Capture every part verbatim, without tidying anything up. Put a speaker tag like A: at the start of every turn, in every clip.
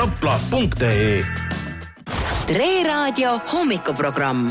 A: rapla punkt ee.
B: Tre Raadio hommikuprogramm.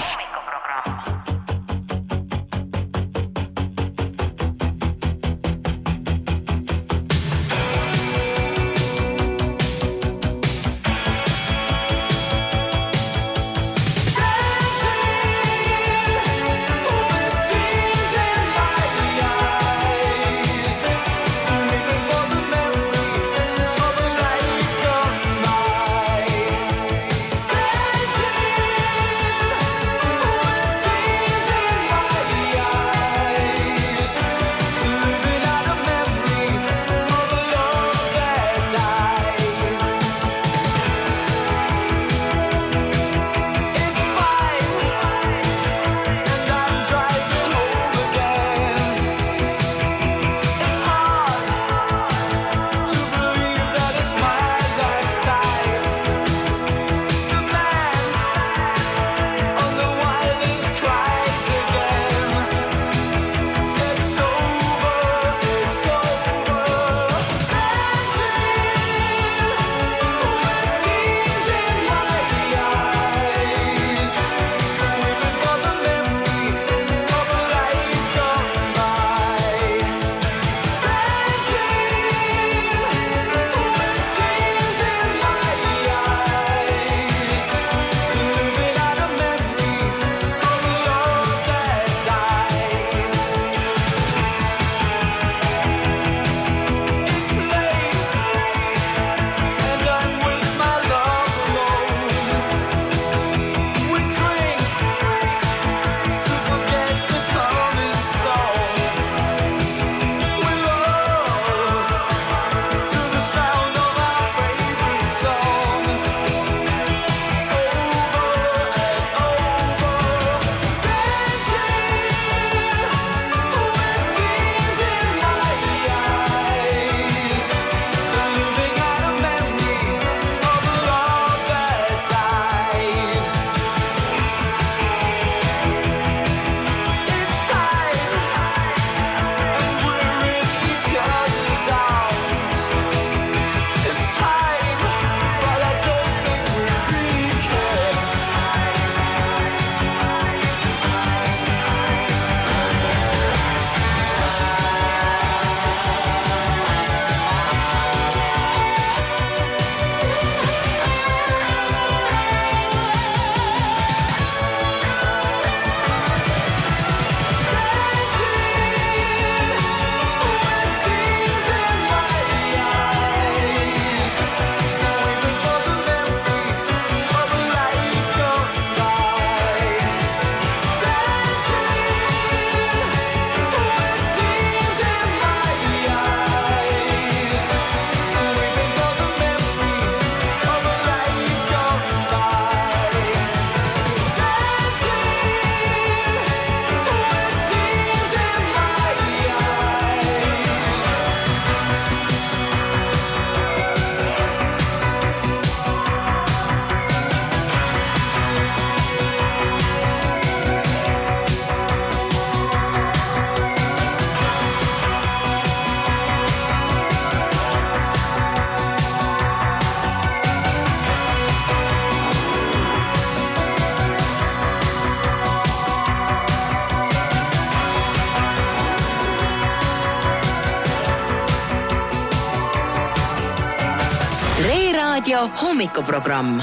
B: Hommikuprogramm.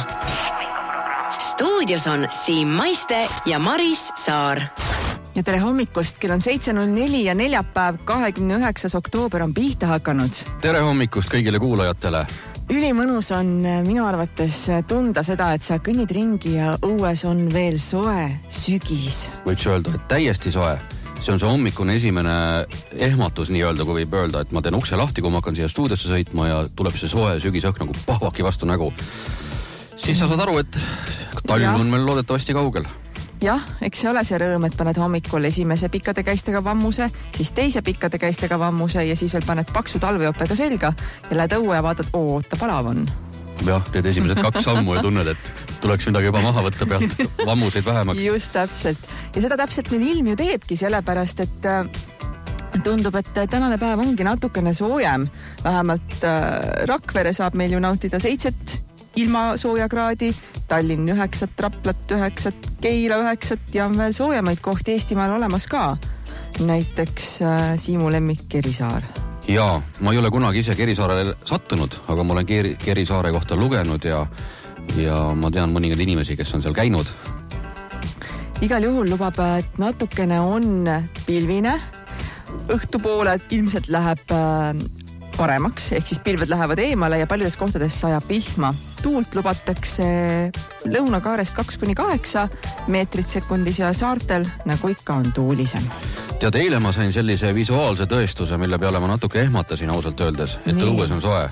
B: Stuudios on Siim Maiste ja Maris Saar.
C: Ja tere hommikust, kell on seitse null neli ja neljapäev, kahekümne üheksas oktoober on pihta hakanud.
D: Tere hommikust kõigile kuulajatele.
C: Ülimõnus on minu arvates tunda seda, et sa kõnnid ringi ja õues on veel soe sügis.
D: Võiks öelda, et täiesti soe. See on see hommikune esimene ehmatus nii-öelda, kui võib öelda, et ma teen ukse lahti, kui ma hakkan siia stuudiosse sõitma ja tuleb see soe sügisõhk nagu pahvaki vastu nägu. Siis sa saad aru, et talv on meil loodetavasti kaugel.
C: Jah, eks see ole see rõõm, et paned hommikul esimese pikkade käistega vammuse, siis teise pikkade käistega vammuse ja siis veel paned paksu talveopega selga ja lähed õue ja vaatad, oota, palav on.
D: Jah, teed esimesed kaks sammu ja tunned, et tuleks midagi juba maha võtta pealt, vammuseid vähemaks.
C: Just täpselt. Ja seda täpselt meil ilm ju teebki, sellepärast, et tundub, et tänane päev ongi natukene soojem. Vähemalt äh, Rakvere saab meil ju nautida seitset ilma soojakraadi, Tallinn üheksat, Raplat üheksat, Keila üheksat ja on veel soojemaid kohti Eestimaal olemas ka. Näiteks äh, Siimu lemmik Kerisaar.
D: Jaa, ma ei ole kunagi ise Kerisaarele sattunud, aga ma olen Keri, Kerisaare kohta lugenud ja, ja ma tean mõningaid inimesi, kes on seal käinud.
C: Igal juhul lubab, et natukene on pilvine. Õhtupoole ilmselt läheb paremaks, ehk siis pilved lähevad eemale ja paljudes kohtades sajab vihma. Tuult lubatakse lõunakaarest kaks kuni kaheksa meetrit sekundis ja saartel, nagu ikka, on tuulisem.
D: Tead, eile ma sain sellise visuaalse tõestuse, mille peale ma natuke ehmatasin ausalt öeldes, et õues on soe.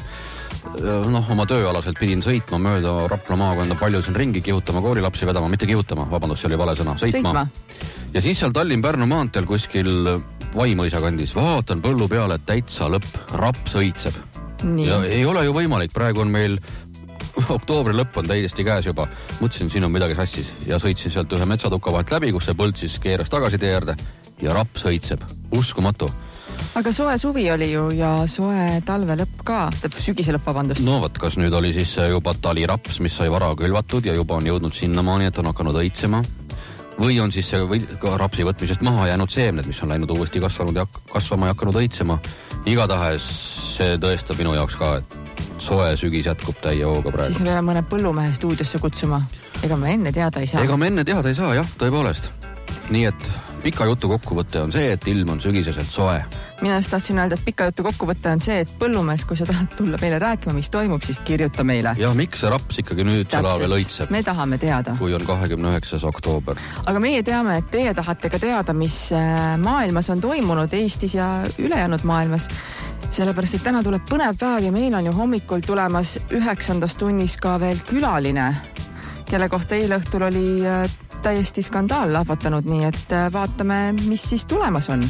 D: Noh, oma tööalaselt pidin sõitma mööda Rapla maakonda, palju siin ringi kihutama, koorilapsi vedama, mitte kihutama, vabandust, see oli vale sõna, sõitma. sõitma. Ja siis seal Tallinn-Pärnu maanteel kuskil Vaimõisa kandis, vaatan põllu peale, täitsa lõpp, raps õitseb. Nii. Ja ei ole ju võimalik, praegu on meil oktoobri lõpp on täiesti käes juba. Mõtlesin, siin on midagi sassis ja sõitsin sealt ühe metsatuka vahelt läbi, kus see põld siis keeras tagasi tee äärde ja raps õitseb. Uskumatu.
C: Aga soe suvi oli ju ja soe talve lõpp ka, sügise lõpp, vabandust.
D: No võt, kas nüüd oli siis juba taliraps, mis sai vara külvatud ja juba on jõudnud sinnamaani, et on hakanud õitsema? Või on siis see või rapsi võtmisest maha jäänud seemned, mis on läinud uuesti kasvanud ja kasvama ja hakanud õitsema. Igatahes see tõestab minu jaoks ka, et soe sügis jätkub täie hooga praegu.
C: Siis me peame mõne põllumehe stuudiosse kutsuma. Ega me enne teada ei saa.
D: Ega me enne teada ei saa, jah, tõepoolest. Nii et pika jutu kokkuvõtte on see, et ilm on sügiseselt soe.
C: Mina just tahtsin öelda, et pika jutu kokkuvõtte on see, et põllumees, kui sa tahad tulla meile rääkima, mis toimub, siis kirjuta meile.
D: Ja miks see raps ikkagi nüüd selle veel õitseb?
C: Me tahame teada.
D: Kui on kahekümne üheksas oktoober.
C: Aga meie teame, et teie tahate ka teada, mis maailmas on toimunud Eestis ja ülejäänud maailmas. Sellepärast, et täna tuleb põnev päev ja meil on ju hommikul tulemas üheksandas tunnis ka veel külaline, kelle kohta eile õhtul oli täiesti skandaal lahvatanud, nii et vaatame, mis siis tulemas on.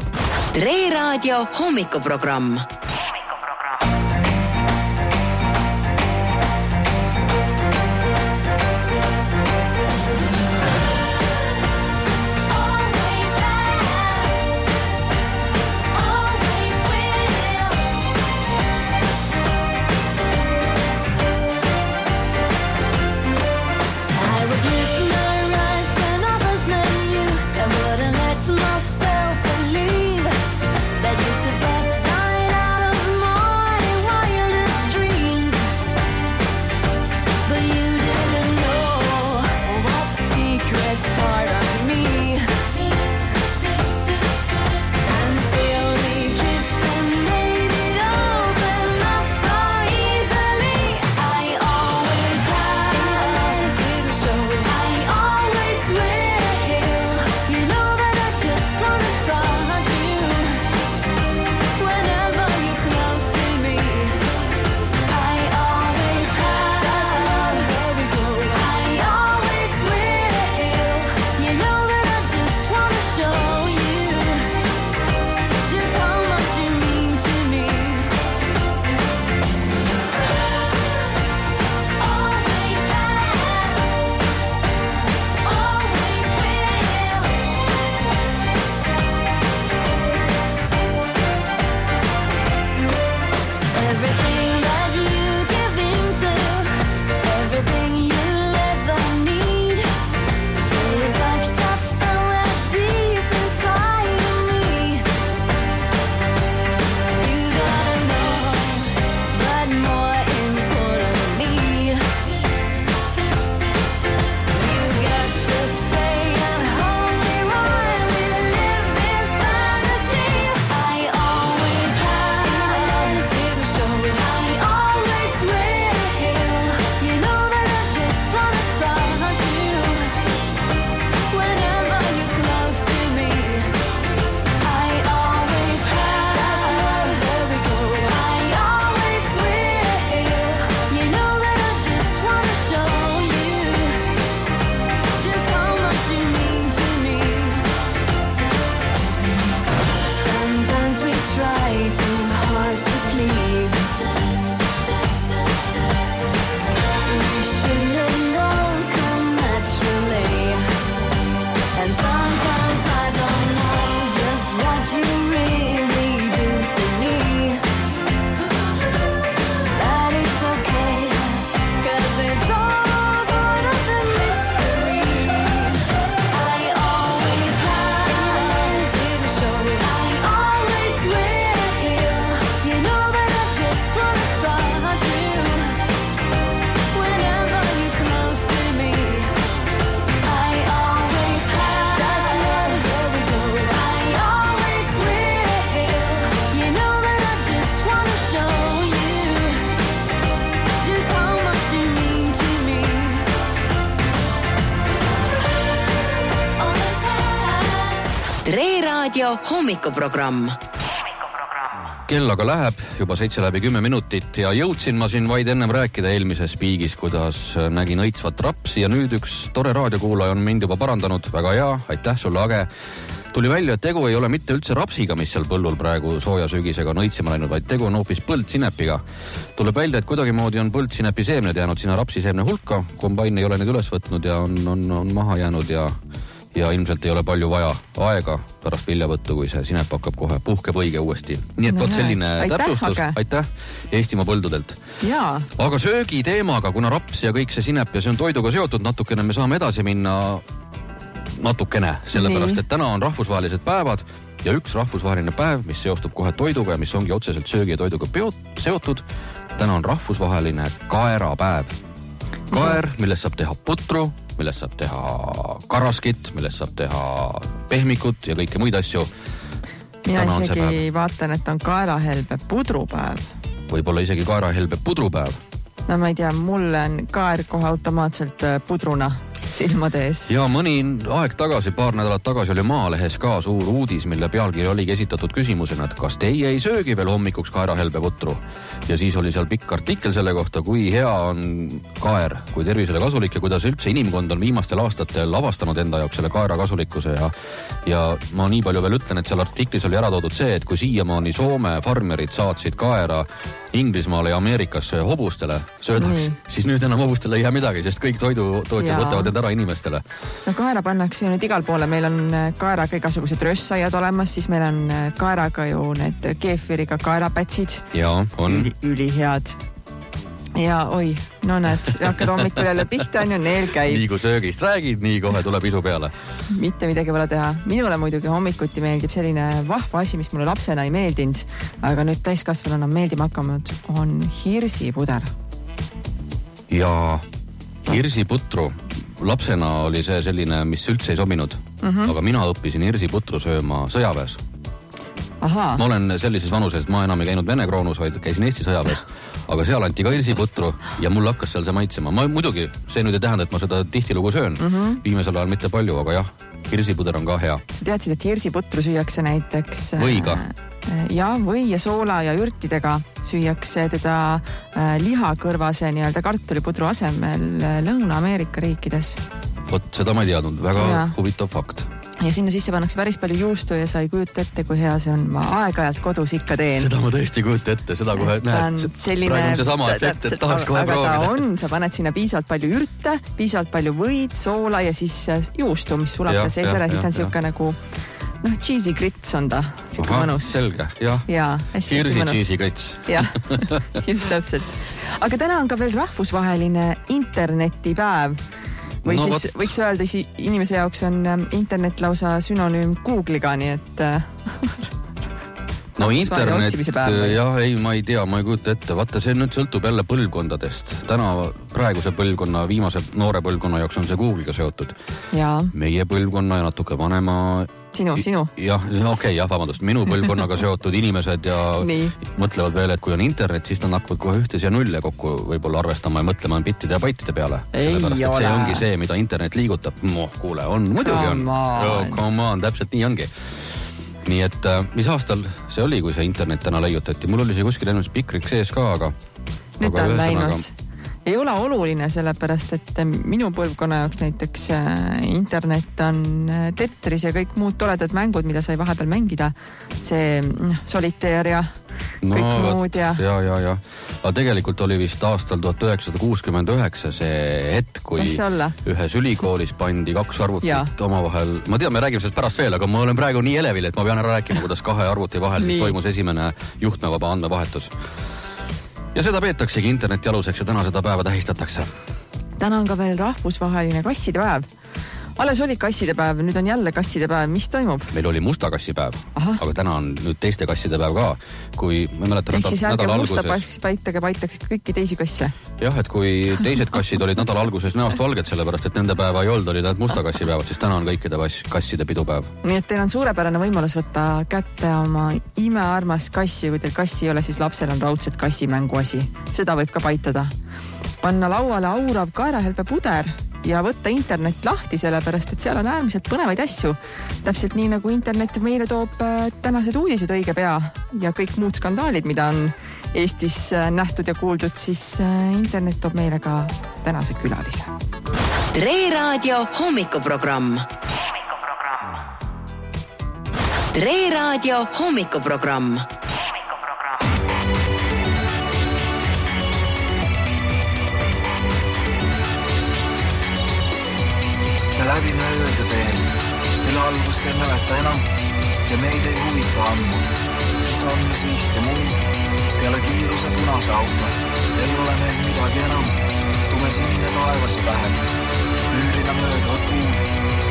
B: Tre Raadio hommikuprogramm.
A: That you could step right out
B: Raadio hommikuprogramm.
D: Kell aga läheb juba seitse läbi kümme minutit ja jõudsin ma siin vaid ennem rääkida eelmises piigis, kuidas nägin õitsvat rapsi ja nüüd üks tore raadiokuulaja on mind juba parandanud. Väga hea, aitäh sulle, Age. Tuli välja, et tegu ei ole mitte üldse rapsiga, mis seal põllul praegu sooja sügisega on õitsima läinud, vaid tegu on hoopis põldsinepiga. Tuleb välja, et kuidagimoodi on põldsinepi seemned jäänud sinna rapsiseemne hulka. Kombain ei ole neid üles võtnud ja on, on, on maha jäänud ja, ja ilmselt ei ole palju vaja aega pärast viljavõttu, kui see sinep hakkab kohe puhkeb õige uuesti. Nii et no, võt selline aitäh, täpsustus. Aga. Aitäh Eestimaa põldudelt.
C: Jaa.
D: Aga söögi teemaga, kuna raps ja kõik see sinep ja see on toiduga seotud, natukene me saame edasi minna natukene, sellepärast, et täna on rahvusvahelised päevad ja üks rahvusvaheline päev, mis seostub kohe toiduga ja mis ongi otseselt söögi ja toiduga seotud. Täna on rahvusvaheline kaerapäev. Kaer, millest saab teha putru, millest saab teha karaskit, millest saab teha pehmikut ja kõike muid asju.
C: Mina täna isegi vaatan, et on kaerahelbe pudrupäev.
D: Võib-olla isegi kaerahelbe pudrupäev.
C: No ma ei tea, mul on kaer kohe automaatselt pudruna silmade ees.
D: Ja mõni aeg tagasi, paar nädalat tagasi oli Maalehes ka suur uudis, mille pealkiri oligi esitatud küsimusena, et kas teie ei söögi veel hommikuks kaerahelbe putru? Ja siis oli seal pikk artikkel selle kohta, kui hea on kaer, kui tervisele kasulik ja kuidas üldse inimkond on viimastel aastatel avastanud enda jaoks selle kaera kasulikkuse ja, ja ma nii palju veel ütlen, et seal artiklis oli ära toodud see, et kui siiamaani Soome farmerid saatsid kaera Inglismaale ja Ameerikasse hobustele söödaks, mm. siis nüüd enam hobustele ei jää midagi, sest kõik toidutootjad võtavad need ära inimestele.
C: No kaera pannakse ju nüüd igal poole, meil on kaeraga igasugused rössaiad olemas, siis meil on kaeraga ju need keefiriga kaerapätsid.
D: Jaa, on.
C: Üli, ülihead. Ja oi, no näed, hakkad hommikul jälle pihta on ju, neel käib.
D: Nii kui söögist räägid, nii kohe tuleb isu peale.
C: Mitte midagi pole teha. Minule muidugi hommikuti meeldib selline vahva asi, mis mulle lapsena ei meeldinud, aga nüüd täiskasvanuna meeldima hakkanud, on hirsipuder.
D: Ja hirsiputru. Lapsena oli see selline, mis üldse ei sobinud, mm-hmm. aga mina õppisin hirsiputru sööma sõjaväes.
C: Aha.
D: Ma olen sellises vanuses, et ma enam ei käinud Vene kroonus, vaid käisin Eesti sõjaväes. Aga seal anti ka hirsiputru ja mul hakkas seal see maitsema. Ma muidugi, see nüüd ei tähenda, et ma seda tihtilugu söön. Mm-hmm. Viimesel ajal mitte palju, aga jah, hirsipuder on ka hea.
C: Sa teadsid, et hirsiputru süüakse näiteks...
D: Võiga.
C: Ja või ja soola ja ürtidega süüakse teda lihakõrvase nii-öelda kartulipudru asemel Lõuna-Ameerika riikides.
D: Vot, seda ma ei teadnud. Väga ja. Huvitav fakt.
C: Ja sinna sisse pannakse päris palju juustu ja sa ei kujuta ette, kui hea see on. Ma aeg-ajalt kodus ikka teen.
D: Seda ma tõesti kujuta ette, seda kohe näed.
C: Selline,
D: praegu on see sama efekt, et tahaks kohe
C: aga
D: proovida.
C: Aga ta on, sa paned sinna piisavalt palju ürte, piisavalt palju võid, soola ja siis juustu, mis sulab seal sees ära, siis ta on siuke nagu noh, cheesy grits on ta, siuke
D: Aha,
C: mõnus.
D: Selge, jah.
C: Ja, hästi,
D: Hirsi
C: hästi
D: cheesy grits.
C: Jah, just täpselt. Aga täna on ka veel rahvusvaheline internetipäev. Või no, siis võt. Võiks öelda, inimese jaoks on internet lausa sünonüüm Google'iga, nii et...
D: No internet, jah, ei, ma ei tea, ma ei kujuta ette. Vaata, see nüüd sõltub jälle põlvkondadest. Täna praeguse põlvkonna, viimase noore põlvkonna jaoks on see Google'iga seotud.
C: Ja.
D: Meie põlvkonna ja natuke vanema...
C: Sinu, sinu.
D: Jah, okei, okay, jah, vabandust. Minu põlvkonnaga seotud inimesed ja mõtlevad veel, et kui on internet, siis nad hakkavad kohe ühtes ja nulle kokku võib-olla arvestama ja mõtlema bittide ja baitide peale.
C: Ei
D: Sellepärast, et
C: ole.
D: see ongi see, mida internet liigutab. Moh, kuule, on, muidugi on.
C: Come on.
D: Come on, täpselt nii ongi. Nii et mis aastal see oli, kui see internet täna leiutati? Mul oli see kuskil ennast pikrik sees ka, aga...
C: Nüüd ta on läinud. Ei ole oluline, sellepärast, et minu põlvkonna jaoks näiteks internet on Tetris ja kõik muud toredad mängud, mida sai vahepeal mängida. See Solitaire ja kõik no, muud ja...
D: Ja, ja, ja. Aga tegelikult oli vist aastal tuhat üheksasada kuuskümmend üheksa see hetk, kui ühes ülikoolis pandi kaks arvutit ja. Omavahel. Ma tean, me räägime sellest pärast veel, aga ma olen praegu nii elevil, et ma pean ära rääkima, kuidas kahe arvuti vahel siis toimus esimene juhtmevaba andmevahetus. Ja seda peetaksegi interneti aluseks ja täna seda päeva tähistatakse.
C: Täna on ka veel rahvusvaheline kasside päev. Alles oli kasside päev, nüüd on jälle kasside päev. Mis toimub?
D: Meil oli musta kassi päev, Aha. aga täna on nüüd teiste kasside päev ka. Kui ma mäletan
C: Ehk siis ärge musta
D: alguses...
C: paitage, paitage kõiki teisi kasse.
D: Jah, et kui teised kassid olid nädala alguses näost valged, sellepärast, et nende päeva ei olnud, olid nad musta kassi päevad, siis täna on kõikide kasside pidupäev.
C: Nii et teil on suurepärane võimalus võtta kätte oma imearmas kassi. Kui teil kassi ei ole, siis lapsel on raudselt kassimänguasi. Seda võib ka paitada. Panna lauale aurav kaerahelbe puder ja võtta internet lahti, sellepärast et seal on äärmiselt põnevaid asju. Täpselt nii nagu internet meile toob tänased uudised õige pea ja kõik muud skandaalid, mida on Eestis nähtud ja kuuldud, siis internet toob meile ka tänase külalise.
B: Tre Raadio hommikuprogramm. Tre Raadio hommikuprogramm.
A: Me läbime ööd ja teel, mille algust ei mäleta enam ja meid ei huvita ammu, mis on me siht ja muud. Peale kiiruse punase auto ei ole meil midagi enam. Tume sinine taevas ja pähe, müürina möödavad puud.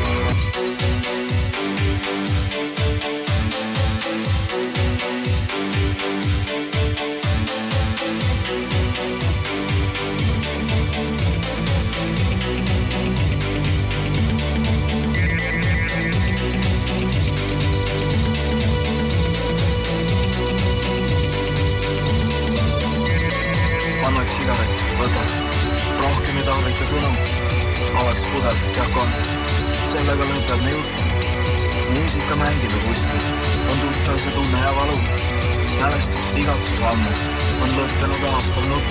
A: Annaks sigaret, võta. Rohkem ei tarvita sõnu. Avaks pudel, jahkon. Sellega lõpeb me jutt. Muusika mängib ja kuskil. On tuttav see tunne ja valu. Mälestus, igatsus ammu. On lõppenud aastal nutt.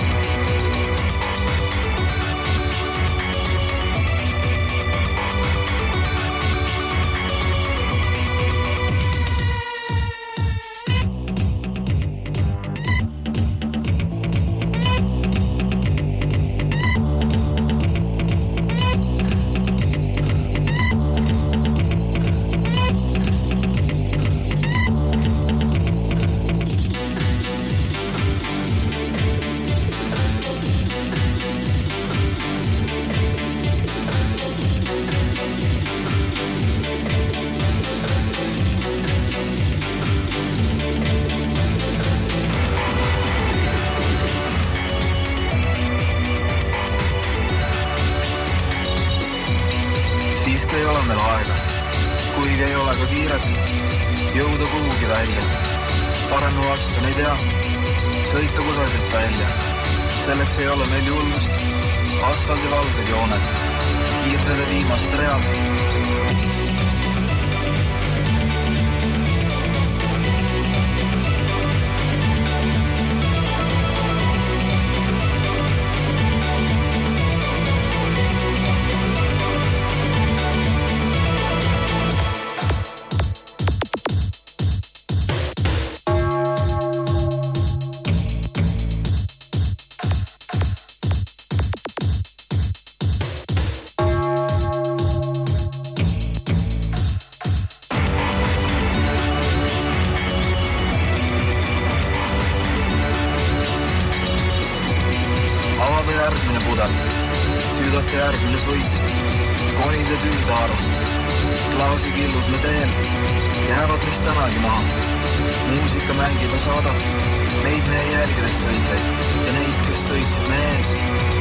A: Siiski ei ole meil aega, kuigi ei ole ka kiiret, jõuda kuhugi välja. Parem vastan, ei tea, sõita kusagilt välja. Selleks ei ole meil julgust, asfaldi valged jooned, kiirtede viimased read. Järgmine pudel, süüdate järgmine suits, konid ja tüüdaaru, klaasikillud me teel, jäävad meist tänagi maha. Muusika mängib ja saadab, neid meie jälgides sõitleid ja neid, kes sõitsid me ees.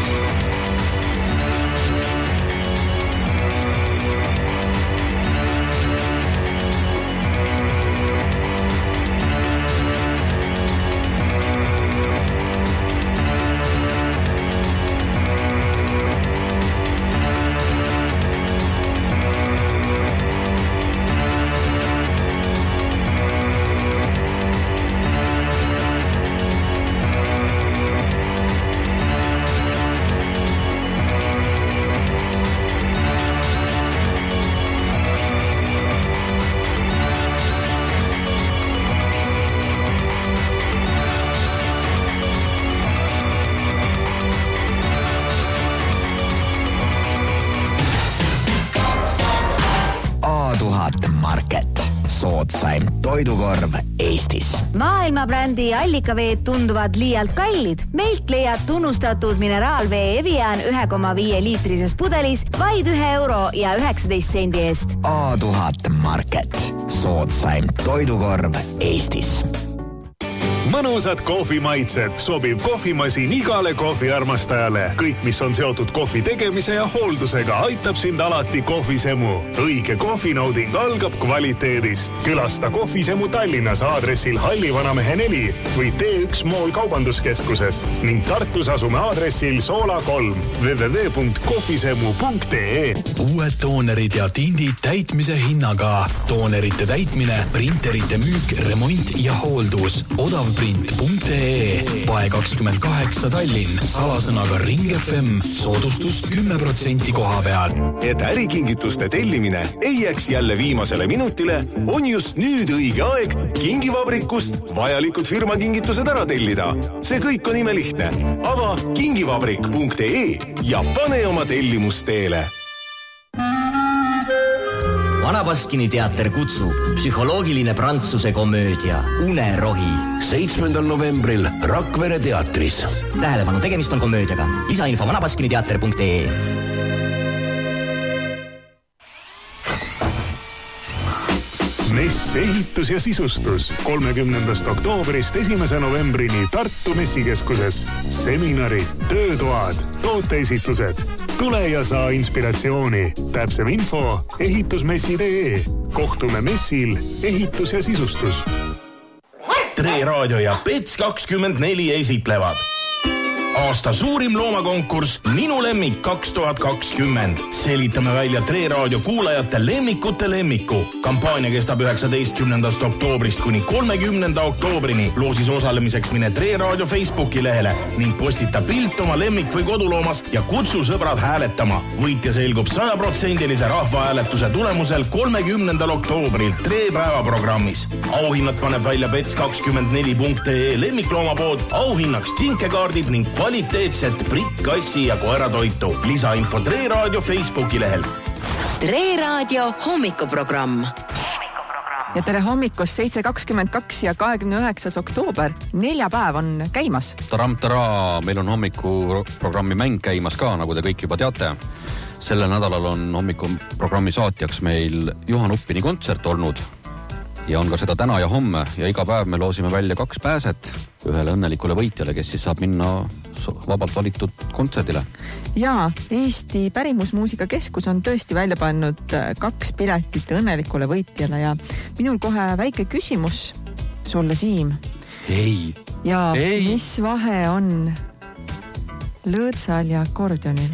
E: Market, soodsaim toidukorv Eestis.
F: Maailmabrändi allikaveed tunduvad liialt kallid. Meilt leiad tunnustatud mineraalvee Evian ühe koma viie liitrises pudelis vaid ühe euro ja üheksateist sendi eest.
E: A tuhat Market, soodsaim toidukorv Eestis.
G: mõnusad kohvimaitsed, sobiv kohvimasin igale kohviarmastajale. Kõik, mis on seotud kohvi tegemise ja hooldusega, aitab sind alati kohvisemu. Õige kohvinauding algab kvaliteedist. Külasta kohvisemu Tallinnas aadressil Halli Vanamehe neli või T üks Mool kaubanduskeskuses ning Tartus asume aadressil Soola kolm w w w punkt kohvisemu punkt e.
H: Uued toonerid ja tindid täitmise hinnaga. Toonerite täitmine, printerite müük, remont ja hooldus. odavprint punkt e. Pae kakskümmend kaheksa Tallinn. Salasõnaga Ring F M. Soodustus kümme protsenti koha peal.
I: Et ärikingituste tellimine ei jääks jälle viimasele minutile, on just nüüd õige aeg Kingivabrikust vajalikud firmakingitused ära tellida. See kõik on imelihtne. Ava kingivabrik punkt e ja pane oma tellimus teele.
J: Vanabaskini teater kutsub psühholoogiline prantsuse komöödia Unerohi.
E: seitsmendal novembril Rakvere teatris.
J: Tähelepanu, tegemist on komöödiaga. Lisainfo vanabaskini teater punkt e.
G: Mess, ehitus ja sisustus kolmekümnendast oktoobrist esimese novembrini Tartu messikeskuses. Seminarid, töötoad, tooteesitused. Tule ja saa inspiratsiooni. Täpsem info ehitusmessi punkt e. Kohtume messil ehitus ja sisustus.
K: Tre Raadio ja Pets kakskümmend neli esitlevad aasta suurim loomakonkurss Minu lemmik kaks tuhat kakskümmend. Selitame välja Tre Raadio kuulajate lemmikute lemmiku. Kampaania kestab üheksateistkümnendast oktoobrist kuni kolmekümnenda oktoobrini. Loosis osalemiseks mine Tre Raadio Facebooki lehele ning postita pilt oma lemmik või koduloomast ja kutsu sõbrad hääletama. Võitja selgub sada protsenti rahvahääletuse tulemusel kolmekümnendal oktoobril Tre päevaprogrammis. Auhinnad paneb välja pets kakskümmend neli punkt e lemmikloomapood. Auhinnaks tinkekaardid ning kvaliteetset britt, kassi ja koeratoitu. Lisainfo Tre Raadio Facebooki lehel.
B: Tre Raadio hommikuprogramm.
C: Ja tere hommikust, seitse kakskümmend kaks ja kahekümne üheksas oktoober. Neljapäev on käimas.
D: Taram-tara, meil on hommikuprogrammi mäng käimas ka, nagu te kõik juba teate. Sellel nädalal on hommikuprogrammi saatjaks meil Juhan Uppini kontsert olnud. Ja on ka seda täna ja homme ja iga päev me loosime välja kaks pääset ühele õnnelikule võitjale, kes siis saab minna vabalt valitud kontserdile.
C: Ja Eesti Pärimusmuusika Keskus on tõesti välja pannud kaks piletit õnnelikule võitjale ja minul kohe väike küsimus sulle, Siim.
D: Ei.
C: Ja
D: Ei.
C: mis vahe on lõõtsal ja akordionil?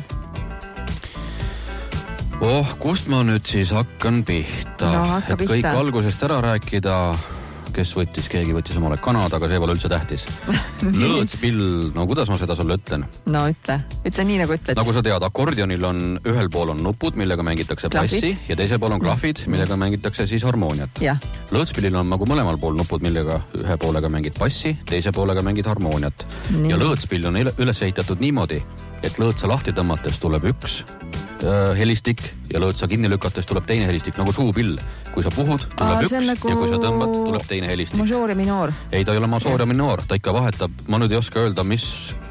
D: Oh, kust ma nüüd siis hakkan pihta?
C: No, hakka
D: et kõik
C: pihta.
D: algusest ära rääkida, kes võttis, keegi võttis omale Kanada, aga see pole üldse tähtis. Lõõtspill, no kuidas ma seda sulle ütlen?
C: No ütle, ütle nii nagu ütled.
D: Nagu sa tead, akordionil on ühel pool on nupud, millega mängitakse
C: Klahvid.
D: bassi ja teisel pool on klahvid, millega mängitakse siis harmooniat.
C: Ja.
D: Lõõtspillil on nagu mõlemal pool nupud, millega ühe poolega mängid bassi, teise poolega mängid harmooniat.
C: Nii.
D: Ja lõõtspill on üles ehitatud niimoodi, et lõõtsa lahti tõmmates tuleb üks äh, helistik ja lõõtsa kinni lükates tuleb teine helistik, nagu suupill. Kui sa puhud, tuleb
C: Aa,
D: üks
C: see on nagu
D: ja kui sa tõmbad, tuleb teine helistik.
C: Majoor ja minoor.
D: Ei, ta ei ole majoor ja minoor, ta ikka vahetab, ma nüüd ei oska öelda, mis,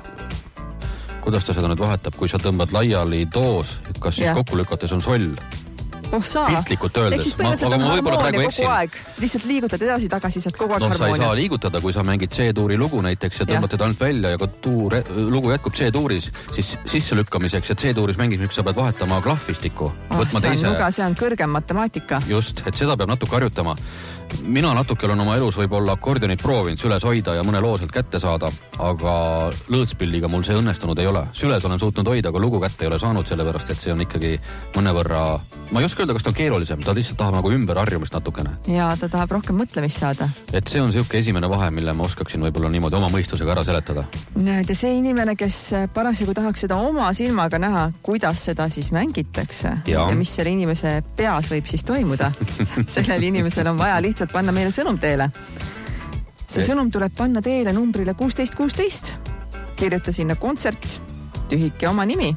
D: kuidas ta seda nüüd vahetab, kui sa tõmbad laiali doos, kas siis
C: Ja.
D: kokku lükates on soll.
C: Oh saa.
D: Piltlikult öeldes.
C: Ehk siis
D: Ma-
C: põhimõtteliselt
D: aga
C: on
D: ma võib-olla praegu
C: harmoonia
D: eksin.
C: kogu aeg. Lihtsalt liigutad edasi tagasi, saad kogu aeg
D: No sa ei saa
C: harmooniat.
D: liigutada, kui sa mängid C-tuuri lugu näiteks ja tõmbad
C: Jah.
D: teda ainult välja ja kui tuur, lugu jätkub C-tuuris, siis sisselükkamiseks ja C-tuuris mängimiseks sa pead vahetama klahvistikku.
C: Oh,
D: Võtma
C: see on
D: teise,
C: nuga, see on kõrgem matemaatika.
D: just, et seda peab natuke harjutama. Mina natuke olen oma elus võib-olla akordionit proovinud süles hoida ja mõne loo sealt kätte saada, aga lõõtspilliga mul see õnnestunud ei ole. Süles olen suutnud hoida, aga lugu kätte ei ole saanud, sellepärast et see on ikkagi mõnevõrra, ma ei oska öelda, kas ta on keerulisem, ta lihtsalt tahab nagu ümberharjumist natukene.
C: Ja ta tahab rohkem mõtlemist saada.
D: Et see on siuke esimene vahe, mille ma oskaksin võib-olla niimoodi oma mõistusega ära seletada.
C: Näed, ja see inimene, kes parasjagu tahaks seda oma silmaga näha, kuidas seda siis mängitakse
D: Ja.
C: ja mis selle inimese peas võib siis toimuda. Sellel inimesel on vaja lihtsalt panna meile sõnum teele. See sõnum tuleb panna teele numbrile kuusteist kuusteist. Kirjuta sinna kontsert, tühike oma nimi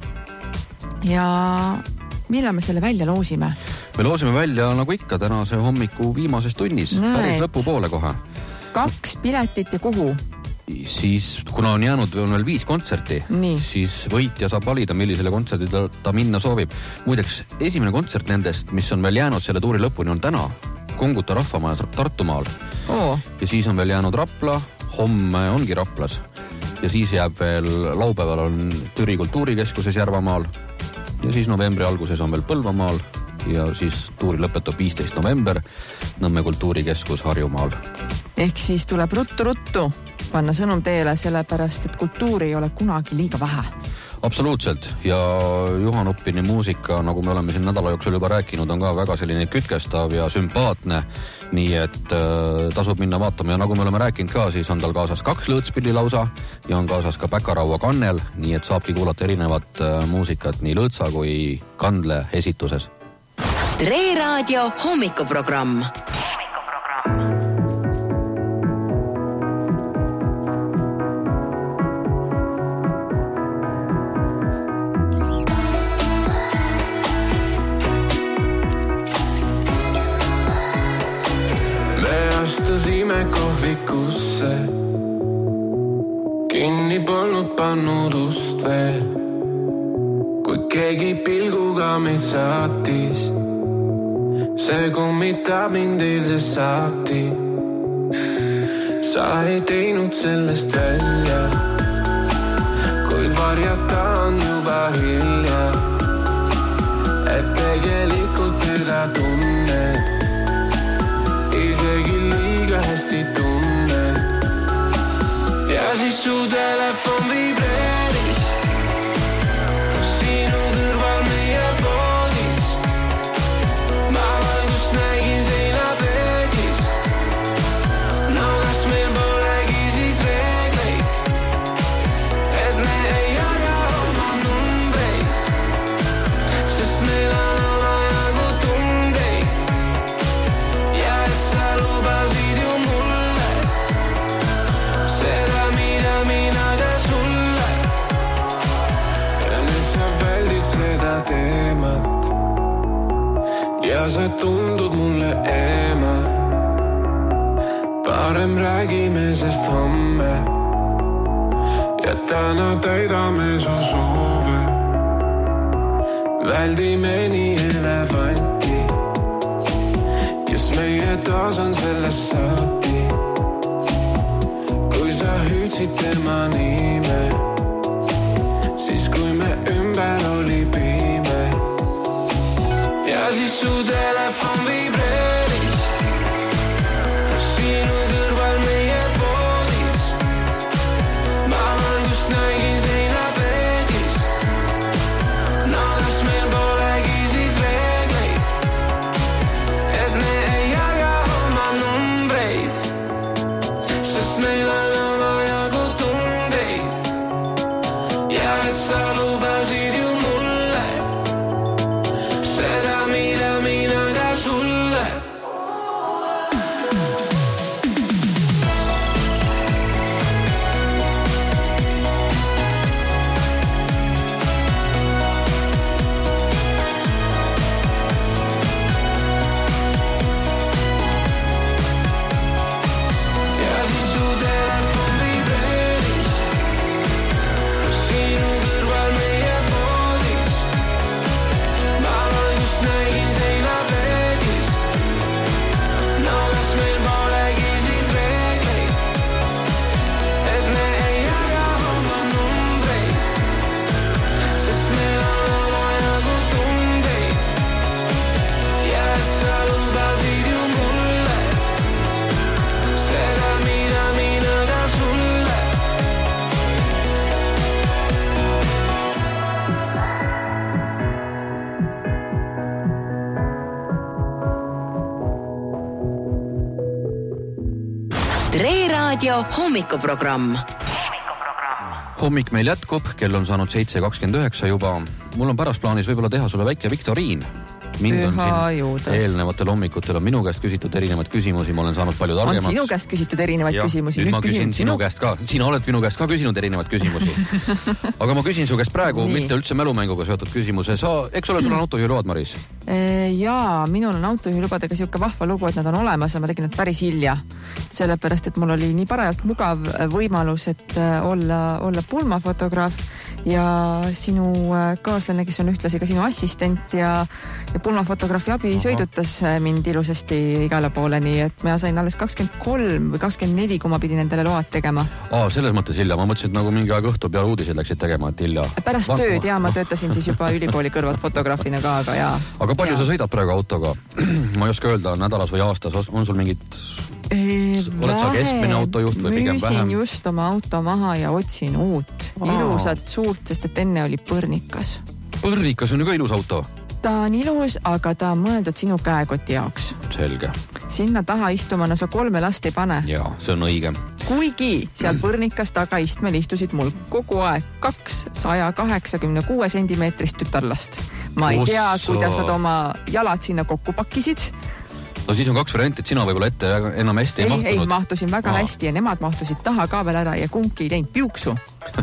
C: ja millal me selle välja loosime?
D: Me loosime välja nagu ikka tänase hommiku viimases tunnis,
C: Näed.
D: päris lõpupoole kohe.
C: Kaks piletit ja kuhu?
D: Siis, kuna on jäänud on veel viis kontserti,
C: Nii.
D: siis võitja saab valida, millisele kontserdi ta, ta minna soovib. Muideks, esimene kontsert nendest, mis on veel jäänud selle tuuri lõpuni, on täna Konguta rahvamajas Tartumaal.
C: Oo.
D: Ja siis on veel jäänud Rapla, homme ongi Raplas ja siis jääb veel, laupäeval on Türi kultuurikeskuses Järvamaal ja siis novembri alguses on veel Põlvamaal ja siis tuuri lõpetab viisteist november Nõmme kultuurikeskus Harjumaal.
C: Ehk siis tuleb ruttu-ruttu panna sõnum teele, sellepärast, et kultuuri ei ole kunagi liiga vähe.
D: Absoluutselt ja Juhan Uppini muusika, nagu me oleme siin nädala jooksul juba rääkinud, on ka väga selline kütkestav ja sümpaatne, nii et äh, tasub minna vaatama ja nagu me oleme rääkinud ka, siis on tal kaasas kaks lõõtspilli lausa ja on kaasas ka Päkaraua kannel, nii et saabki kuulata erinevat äh, muusikat nii lõõtsa kui kandle esituses.
B: Tre Raadio hommikuprogramm.
L: Astusime kohvikusse, kinni polnud pannud ust veel, kui keegi pilguga meid saatis, see kummitab mind eilses saati. Sa ei teinud sellest välja, kuid varjata on juba hilja, et tegelikult teda tunned, isegi liiga hästi tunned. Ja siis su telefon vibreeris, sinu kõrval meie voodis. Ma valgust nägin seinapeeglis. No kas meil polegi siis reegleid, et me ei jaga oma numbreid, sest meil on oma jagu tundeid. Ja et sa lubasid ju mulle seda, mida mina ka sulle. Ja nüüd sa väldid seda teemat ja sa tundud mulle eema. Parem räägime, sest homme ja täna täidame su soove. Väldime nii elevanti, kes meie taas on sellest saati. Kui sa hüüdsid tema nime, siis kui me ümber oli piime. Ja siis su telefon vibreeris, sinu kõrval meie voodis. Ma valgust nägin seinapeeglis. No kas meil polegi siis reegleid, et me ei jaga oma numbreid, sest meil on oma jagu tundeid. Ja et sa lubasid ju mulle seda, mida mina ka sulle. Ja siis su telefon vibreeris, sinu kõrval meie voodis. Ma valgust nägin seinapeeglis. No kas meil polegi siis reegleid, et me ei jaga oma numbreid, sest meil on oma jagu tundeid. Ja et sa lubasid ju mulle seda, mida mina ka sulle.
B: Tre Raadio hommikuprogramm.
D: Hommik meil jätkub, kell on saanud seitse kakskümmend üheksa juba. Mul on pärast plaanis võib-olla teha sulle väike viktoriin. Mind on
C: Püha
D: siin
C: juudas.
D: eelnevatel hommikutel on minu käest küsitud erinevaid küsimusi, ma olen saanud palju
C: On
D: targemaks.
C: sinu käest küsitud erinevaid
D: Ja,
C: küsimusi.
D: nüüd ma küsin sinu käest ka. Sina oled minu käest ka küsinud erinevaid küsimusi. Aga ma küsin su käest praegu
C: Nii.
D: mitte üldse mälumänguga seotud küsimuse. Sa, eks ole, sul on autojuhiload, Maris?
C: Jaa, minul on autojuhilubadega siuke vahva lugu, et nad on olemas ja ma tegin need päris hilja. Sellepärast, et mul oli nii parajalt mugav võimalus, et olla, olla pulmafotograaf ja sinu kaaslane, kes on ühtlasi ka sinu assistent ja, ja pulmafotograafi abi Aha. sõidutas mind ilusasti igale poole, nii et ma sain alles kakskümmend kolm või kakskümmend neli, kui ma pidin endale load tegema.
D: Aa, selles mõttes hilja. Ma mõtlesin, et nagu mingi aeg õhtu peale uudiseid läksid tegema, et hilja.
C: Pärast Va tööd, jaa, ma töötasin siis juba ülikooli kõrvalt fotograafina ka, aga jaa.
D: Aga palju
C: ja.
D: sa sõidad praegu autoga? Ma ei oska öelda, nädalas või aastas on sul mingit...
C: Eee,
D: oled sa keskmine autojuht või pigem vähem?
C: Müüsin just oma auto maha ja otsin uut. Aa. Ilusat suurt, sest et enne oli põrnikas.
D: Põrnikas on ju ka ilus auto.
C: Ta on ilus, aga ta on mõeldud sinu käekoti jaoks.
D: Selge.
C: Sinna taha istuma, no sa kolme last ei pane.
D: Jaa, see on õige.
C: Kuigi seal põrnikas taga istmel istusid mul kogu aeg kaks saja kaheksakümne kuue sentimeetrist tütarlast. Ma ei tea, kuidas nad oma jalad sinna kokku pakkisid.
D: No siis on kaks varianti, et sina võib-olla ette enam hästi ei, ei mahtunud.
C: Ei, mahtusin väga Aa. hästi ja nemad mahtusid taha ka veel ära ja kumbki ei teinud piuksu.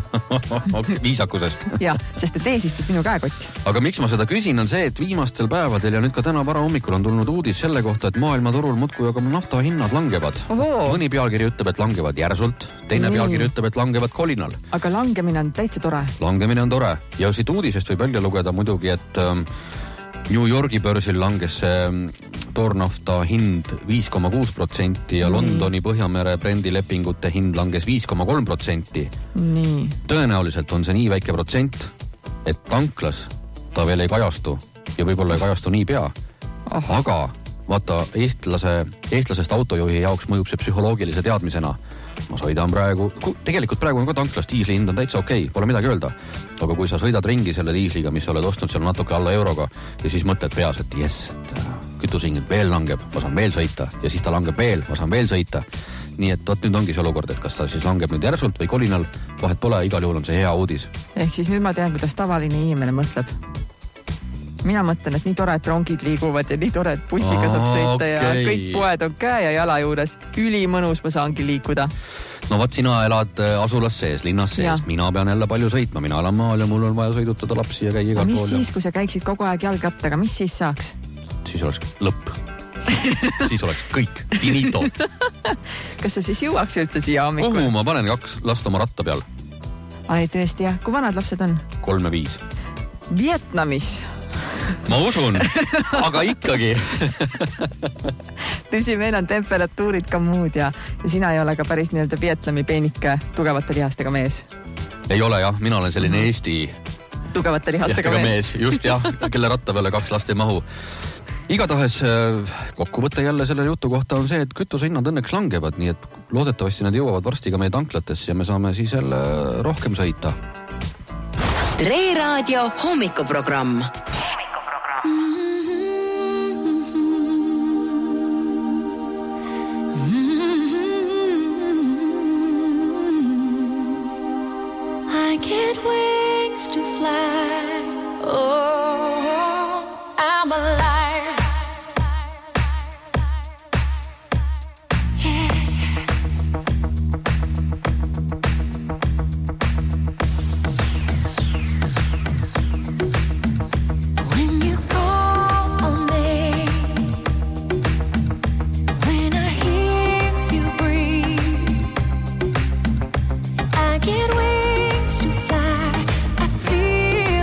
D: Viisakusest.
C: Ja, sest et ees istus minu käekott.
D: Aga miks ma seda küsin, on see, et viimastel päevadel ja nüüd ka täna vara hommikul on tulnud uudis selle kohta, et maailmaturul muudkui aga nafta hinnad langevad.
C: Oho.
D: Mõni pealkiri ütleb, et langevad järsult, teine Nii. pealkiri ütleb, et langevad kolinal.
C: Aga langemine on täitsa tore.
D: Langemine on tore. Ja siit uudisest võib välja lugeda muidugi, et ähm, New Yorgi börsil langes see toornafta hind viis koma kuus protsenti ja Londoni Põhjamere brendi lepingute hind langes viis koma kolm protsenti.
C: Nii.
D: Tõenäoliselt on see nii väike protsent, et tanklas ta veel ei kajastu ja võib-olla ei kajastu nii pea. Oh. Aga vaata, eestlase, eestlasest autojuhi jaoks mõjub see psühholoogilise teadmisena. Ma sõidan praegu, tegelikult praegu on ka tanklas diisli hind on täitsa okei, pole midagi öelda. Aga kui sa sõidad ringi selle diisliga, mis sa oled ostnud seal natuke alla euroga ja siis mõtled peas, et jess, et kütusehind veel langeb, ma saan veel sõita ja siis ta langeb veel, ma saan veel sõita. Nii et võt nüüd ongi see olukord, et kas ta siis langeb nüüd järsult või kolinal, vahet pole, igal juhul on see hea uudis.
C: Ehk siis nüüd ma tean, kuidas tavaline inimene mõtleb. Mina mõtlen, et nii tore, et rongid liiguvad ja nii tore, et bussiga saab sõita okay. ja kõik poed on käe ja jala juures. Üli mõnus ma saangi liikuda.
D: No vaat sina elad asulas sees, linnas sees. Ja. Mina pean jälle palju sõitma. Mina elan maal ja mul on vaja sõidutada lapsi ja käia igal
C: pool.
D: Mis
C: siis, kui sa käiksid kogu aeg jalgrattaga, mis siis saaks?
D: Siis oleks lõpp. Siis oleks kõik. Finito.
C: Kas sa siis jõuaks üldse siia hommikul?
D: Kuhu ma panen kaks last oma ratta peal?
C: Ai, tõesti jah. Kui vanad lapsed on?
D: Kolm ja viis.
C: Vietnamis.
D: Ma usun, aga ikkagi.
C: Tõsi, meil on temperatuurid ka muud ja, ja sina ei ole ka päris nii-öelda Vietnami peenike tugevate lihastega mees.
D: Ei ole jah, mina olen selline Eesti
C: tugevate lihastega mees. mees.
D: Just jah, kelle ratta peale kaks last ei mahu. Igatahes kokkuvõte jälle selle jutu kohta on see, et kütusehinnad õnneks langevad, nii et loodetavasti nad jõuavad varsti ka meie tanklatesse ja me saame siis jälle rohkem sõita.
B: Tre Raadio hommikuprogramm.
M: I get wings to fly. Oh, I'm alive. Yeah. When you call on me, when I hear you breathe, I get wings to fly. I feel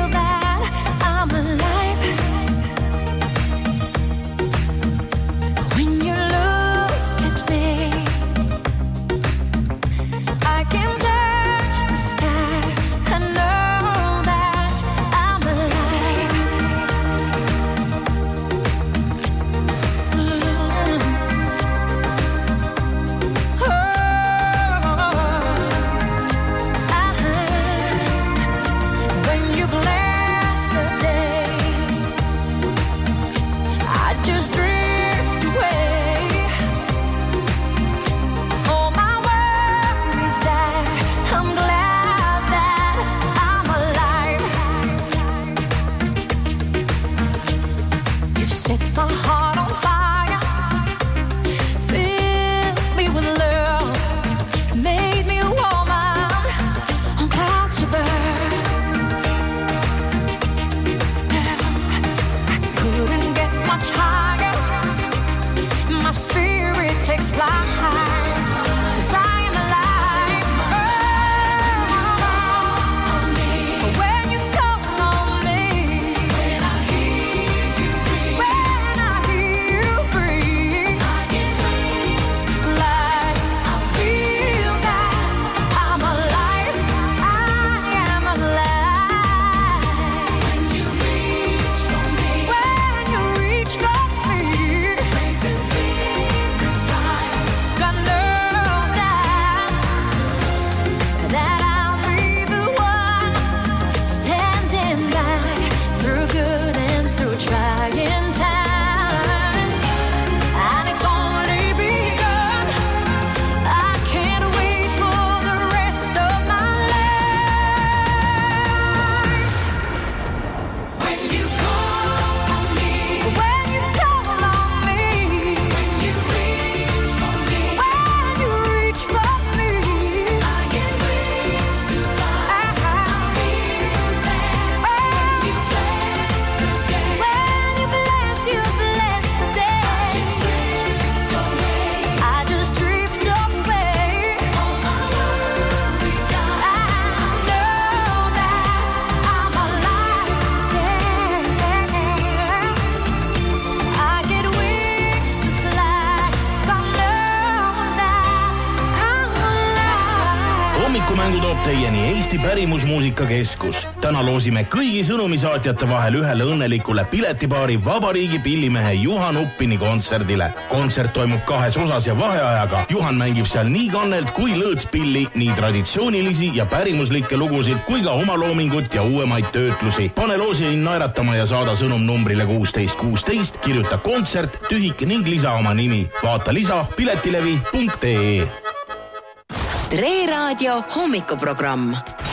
K: mängu toob teieni Eesti Pärimusmuusika Keskus. Täna loosime kõigi sõnumisaatjate vahel ühele õnnelikule piletipaari Vabariigi pillimehe Juhan Uppini kontserdile. Kontsert toimub kahes osas ja vaheajaga. Juhan mängib seal nii kannelt kui lõõtspilli, nii traditsioonilisi ja pärimuslikke lugusid kui ka omaloomingut ja uuemaid töötlusi. Pane loosihinn naeratama ja saada sõnum numbrile kuusteist kuusteist, kirjuta kontsert, tühik ning lisa oma nimi. Vaata lisa piletilevi punkt ee.
B: Tre Raadio hommikuprogramm.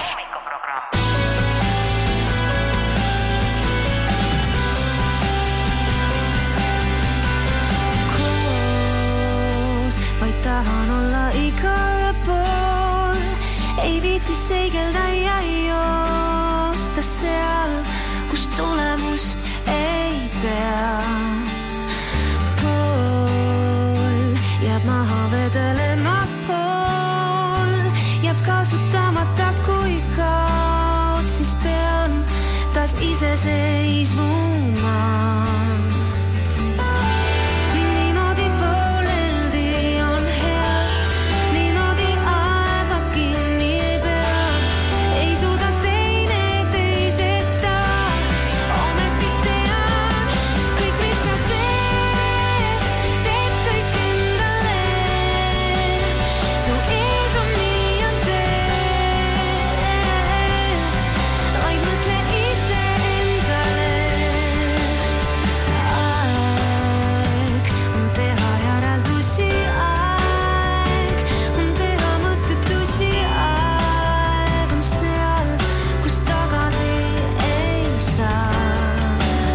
M: Koos, vaid tahan olla igal pool. Ei viitsi seigelda ja joosta seal, kus tulemust ei tea. Pool jääb maha vedelema pool, jääb kasutamata kui kaot, siis pean taas iseseisvuma. Niimoodi pooleldi on hea, niimoodi aega kinni ei pea, ei suuda teine teiseta. Ometi tean, kõik mis sa teed, teed kõik endale. Su ees on miljon teed, vaid mõtle ise endale. Aeg on teha järeldusi, aeg on teha mõttetusi, aeg on seal, kus tagasi ei saa.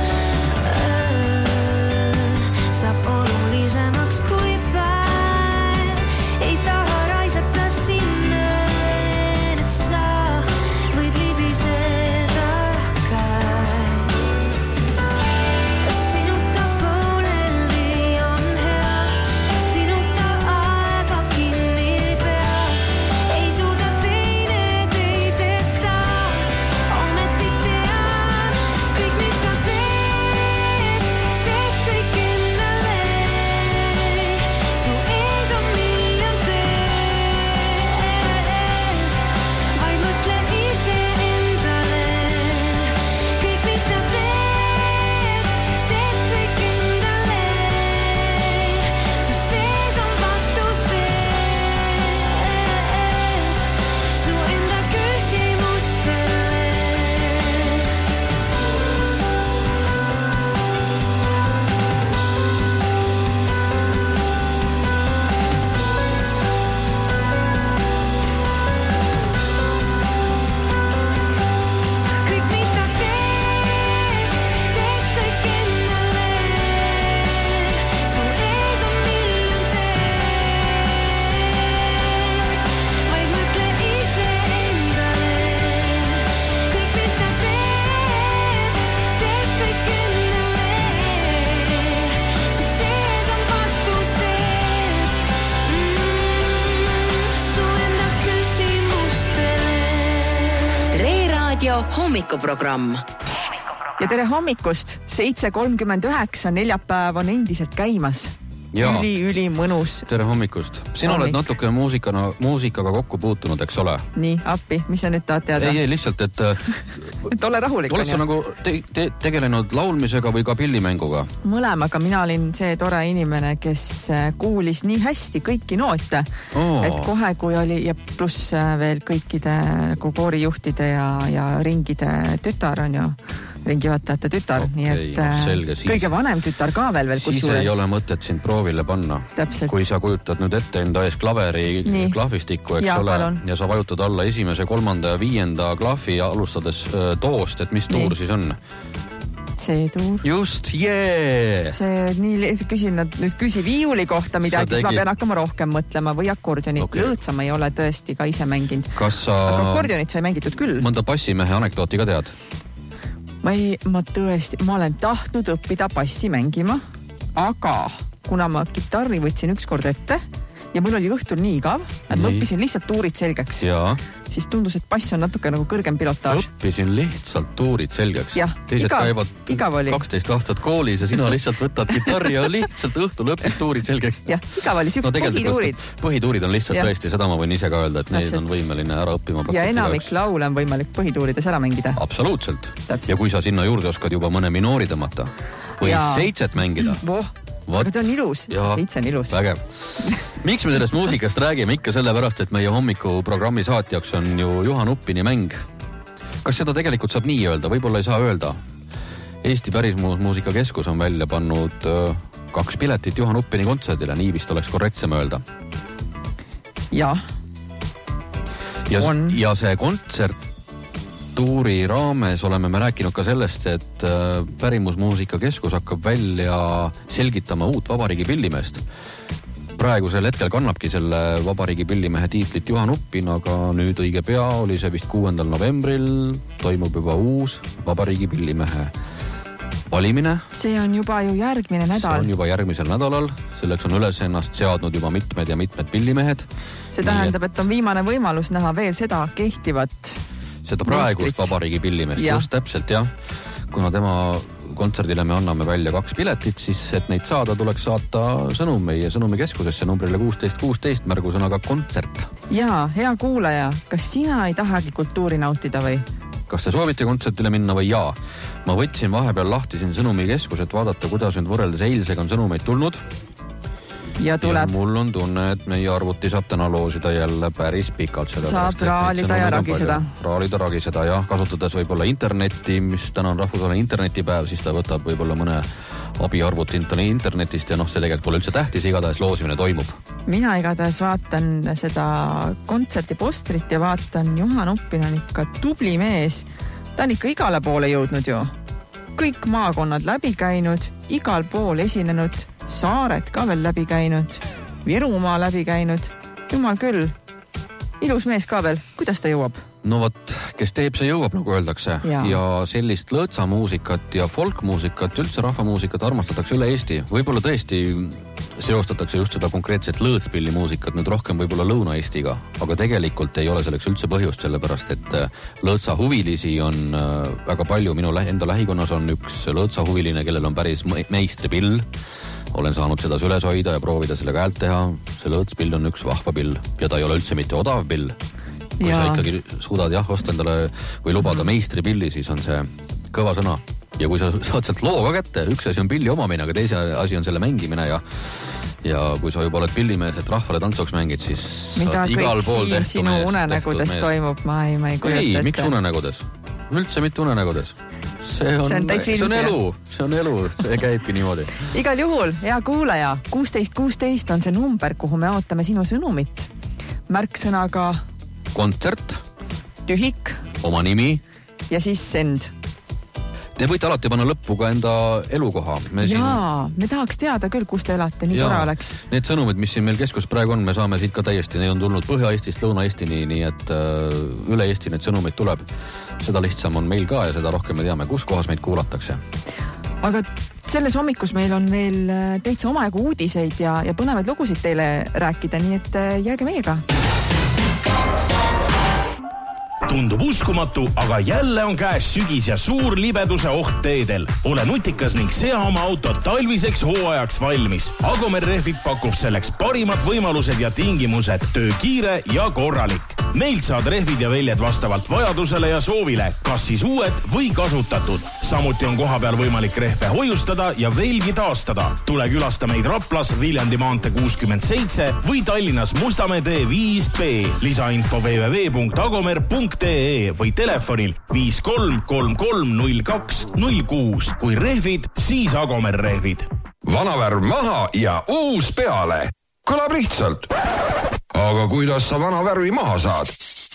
M: Öö saab olulisemaks kui päev, ei taha raisata sinna, et sa võid libiseda käest. Sinuta pooleldi on hea, sinuta aega kinni ei pea, ei suuda teine teiseta. Ometi tean, kõik mis sa teed, teed kõik endale. Su ees on miljon teed, vaid mõtle ise endale. Kõik mis sa teed, teed kõik endale. Su sees on vastused su enda küsimustele. Kõik mis sa teed, teed kõik endale. Su ees on miljon teed, vaid mõtle ise endale. Kõik mis sa teed, teed kõik endale. Su sees on vastused su enda küsimustele.
B: Tre Raadio hommikuprogramm.
C: Ja tere hommikust, seitse kolmkümmend üheksa, neljapäev on endiselt käimas.
D: Jaa.
C: Üli, üli mõnus.
D: Tere hommikust. Sina oled
C: Hommik.
D: natuke muusikana, muusikaga kokku puutunud, eks ole?
C: Nii, appi, mis sa nüüd tahad teada?
D: Ei, ei, lihtsalt, et
C: Et ole rahulik.
D: oled sa
C: on ju?
D: nagu te, te, tegelenud laulmisega või ka pillimänguga?
C: Mõlemaga mina olin see tore inimene, kes kuulis nii hästi kõiki noote,
D: Oo.
C: et kohe kui oli ja pluss veel kõikide nagu koorijuhtide ja, ja ringide tütar on ju, ringijuhatajate tütar,
D: Okei,
C: nii et
D: no selge, siis-
C: kõige vanem tütar ka veel veel
D: Siis
C: kusjuures.
D: ei ole mõtet sind proovile panna.
C: Täpselt.
D: Kui sa kujutad nüüd ette enda ees klaveri
C: Nii.
D: klahvistikku, eks
C: Jaa,
D: ole,
C: palun.
D: ja sa vajutad alla esimese, kolmanda ja viienda klahvi alustades äh, toost, et mis
C: Nii.
D: tuur siis on?
C: C-tuur.
D: Just, jee!
C: See nii, küsin nad nüüd küsi viiuli kohta midagi,
D: Sa
C: siis ma
D: tegid-
C: pean hakkama rohkem mõtlema või akordionit
D: Okei.
C: okay. Lõõtsama ei ole tõesti ka ise mänginud.
D: Kas sa
C: Aga akordionit sai mängitud küll.
D: mõnda bassimehe anekdooti ka tead?
C: Ma ei, ma tõesti, ma olen tahtnud õppida bassi mängima, aga kuna ma kitarri võtsin ükskord ette, ja mul oli õhtul nii igav, et ma õppisin lihtsalt tuurid selgeks.
D: Ja.
C: Siis tundus, et bass on natuke nagu kõrgem pilotaaž.
D: Õppisin lihtsalt tuurid selgeks.
C: Ja,
D: teised
C: igav,
D: käivad
C: igav
D: kaksteist aastat koolis ja sina lihtsalt võtad gitarri ja lihtsalt õhtul õpid tuurid selgeks.
C: Jah, igav oli siuksed no, põhituurid.
D: Põhituurid on lihtsalt
C: ja.
D: tõesti, seda ma võin ise ka öelda, et neid on võimeline ära õppima.
C: Ja enamik laule on võimalik põhituurides ära mängida.
D: Absoluutselt.
C: Täpselt.
D: Ja kui sa sinna juurde oskad juba mõne minoori tõmmata või ja. seitset mängida.
C: Voh. Aga see on ilus, see seitse on ilus.
D: Vägev. Miks me sellest muusikast räägime? Ikka sellepärast, et meie hommikuprogrammi saatjaks on ju Juhan Uppini mäng. Kas seda tegelikult saab nii öelda? Võib-olla ei saa öelda. Eesti Pärismuusikakeskus on välja pannud kaks piletit Juhan Uppini kontserdile, nii vist oleks korrektsem öelda.
C: Ja.
D: Ja, ja see kontsert tuuri raames oleme me rääkinud ka sellest, et Pärimusmuusikakeskus hakkab välja selgitama uut Vabariigi pillimeest. Praegusel hetkel kannabki selle Vabariigi pillimehe tiitlit Juhan Uppin, aga nüüd õige pea oli see vist kuuendal novembril, toimub juba uus Vabariigi pillimehe valimine.
C: See on juba ju järgmine nädal.
D: See on juba järgmisel nädalal, selleks on üles ennast seadnud juba mitmed ja mitmed pillimehed.
C: See tähendab, et on viimane võimalus näha veel seda kehtivat
D: seda praegust Vabariigi pillimeest,
C: ja.
D: just täpselt, jah. Kuna tema kontserdile me anname välja kaks piletit, siis et neid saada, tuleks saata sõnum meie sõnumikeskusesse numbrile kuusteist kuusteist märgusõnaga kontsert.
C: Jaa, hea kuulaja, kas sina ei tahagi kultuuri nautida või?
D: Kas te soovite kontsertile minna või jaa? Ma võtsin vahepeal lahti siin sõnumikeskus, et vaadata, kuidas nüüd võrreldes eilsega on sõnumeid tulnud.
C: Ja tuleb.
D: Ja mul on tunne, et meie arvuti saab täna loosida jälle päris pikalt. Seda
C: saab
D: pärast,
C: raalida ja ragiseda.
D: Raalida, ragiseda, jah. Kasutades võib-olla internetti, mis täna on rahvusvaheline internetipäev, siis ta võtab võib-olla mõne abiarvuti internetist ja noh, see tegelikult pole üldse tähtis, igatahes loosimine toimub.
C: Mina igatahes vaatan seda kontserti postrit ja vaatan Juhan Uppin on ikka tubli mees. Ta on ikka igale poole jõudnud ju. Kõik maakonnad läbi käinud, igal pool esinenud, Saared ka veel läbi käinud, Virumaa läbi käinud. Jumal küll, ilus mees ka veel. Kuidas ta jõuab?
D: No võt, kes teeb, see jõuab, nagu öeldakse. Ja, ja sellist lõõtsamuusikat ja folkmuusikat, üldse rahvamuusikat armastatakse üle Eesti. Võib-olla tõesti seostatakse just seda konkreetset lõõtspillimuusikat nüüd rohkem võib-olla Lõuna-Eestiga, aga tegelikult ei ole selleks üldse põhjust, sellepärast et lõõtsa huvilisi on väga palju. Minu enda lähikonnas on üks lõõtsa huviline, kellel on päris meistripill. Olen saanud seda süles hoida ja proovida sellega häält teha. See lõõtspill on üks vahva pill ja ta ei ole üldse mitte odav pill. Kui ja. Sa ikkagi suudad jah, osta endale või lubada meistripilli, siis on see kõva sõna. Ja kui sa saad sealt loo ka kätte, üks asi on pilli omamine, aga teise asi on selle mängimine ja ja kui sa juba oled pillimees, et rahvale tantsuks mängid, siis
C: mida
D: saad igal pool
C: tehtud mees. Mida kõik siin sinu unenägudes toimub, ma ei, ma ei kujuta
D: ette. Ei, miks unenägudes? Üldse mitte unenägudes. See on, see on, see on elu, see on elu, see käibki niimoodi.
C: Igal juhul, hea kuulaja, kuusteist kuusteist on see number, kuhu me ootame sinu sõnumit. Märksõnaga
D: kontsert,
C: tühik,
D: oma nimi
C: ja siis send.
D: Te võite alati panna lõppu ka enda elukoha.
C: Me jaa, siin... me tahaks teada küll, kus te elate, nii tore oleks.
D: Need sõnumid, mis siin meil keskus praegu on, me saame siit ka täiesti, need on tulnud Põhja-Eestist Lõuna-Eestini, nii et uh, üle Eesti need sõnumid tuleb. Seda lihtsam on meil ka ja seda rohkem me teame, kus kohas meid kuulatakse.
C: Aga selles hommikus meil on veel täitsa omajagu uudiseid ja, ja põnevaid lugusid teile rääkida, nii et jääge meiega.
K: Tundub uskumatu, aga jälle on käes sügis ja suur libeduse oht teedel. Ole nutikas ning sea oma autot talviseks hooajaks valmis. Agomer Rehvik pakub selleks parimad võimalused ja tingimused, töö kiire ja korralik. Meilt saad rehvid ja väljed vastavalt vajadusele ja soovile, kas siis uued või kasutatud. Samuti on koha peal võimalik rehve hoiustada ja velgi taastada. Tule külasta meid Raplas Viljandi maantee kuuskümmend seitse või Tallinnas Mustamäe tee viis B. Lisainfo w w w punkt agomer punkt e e või telefonil viis kolm kolm kolm null kaks null kuus. Kui rehvid, siis Agomer rehvid.
N: Vanavärv maha ja uus peale. Kõlab lihtsalt. Aga kuidas sa vana värvi maha saad?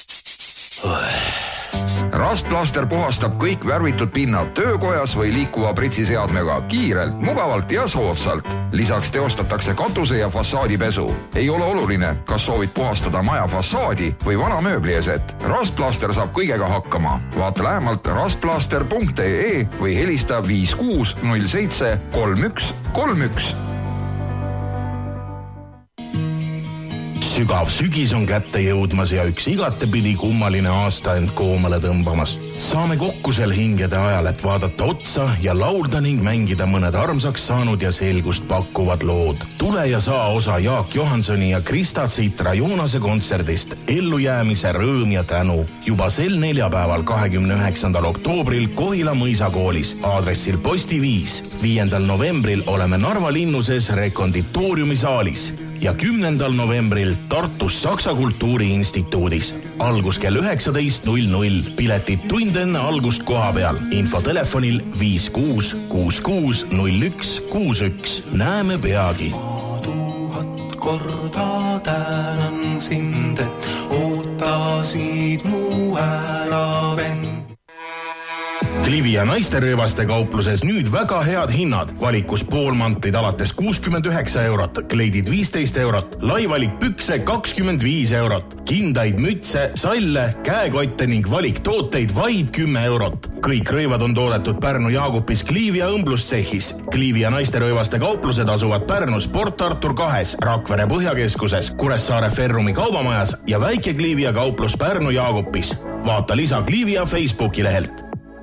N: Rastplaster puhastab kõik värvitud pinnad töökojas või liikuva pritsiseadmega kiirelt, mugavalt ja soodsalt. Lisaks teostatakse katuse ja fassaadipesu. Ei ole oluline, kas soovid puhastada maja fassaadi või vana mööblieset. Rastplaster saab kõigega hakkama. Vaata lähemalt rastplaster punkt e e või helista viis kuus null seitse kolm üks kolm üks.
K: Sügav sügis on kätte jõudmas ja üks igatepidi kummaline aasta end koomale tõmbamas. Saame kokku sel hingede ajal, et vaadata otsa ja laulda ning mängida mõned armsaks saanud ja selgust pakkuvad lood. Tule ja saa osa Jaak Johansoni ja Krista Citra Joonase kontserdist Ellujäämise rõõm ja tänu. Juba sel neljapäeval kahekümne üheksandal oktoobril Kohila mõisakoolis aadressil Posti viis. Viiendal novembril oleme Narva linnuses Rekonditooriumi saalis ja kümnendal novembril Tartus Saksa Kultuuriinstituudis. Algus kell üheksateist null null. Piletid tund enne algust koha peal. Info telefonil viis kuus kuus kuus null üks kuus üks. Näeme peagi.
L: Tuhat korda tänan sind, et ootasid mu ära vend.
K: Clivia naisteröövaste kaupluses nüüd väga head hinnad. Valikus poolmantlid alates kuuskümmend üheksa eurot, kleidid viisteist eurot, laivalik pükse kakskümmend viis eurot, kindaid, mütse, salle, käekotte ning valik tooteid vaid kümme eurot. Kõik rõivad on toodetud Pärnu Jaagupis Clivia õmblustsehhis. Clivia naisteröövaste kauplused asuvad Pärnus Port Artur kahes, Rakvere Põhjakeskuses, Kuressaare Ferrumi kaubamajas ja väike Clivia kauplus Pärnu Jaagupis. Vaata lisa Clivia Facebooki lehelt.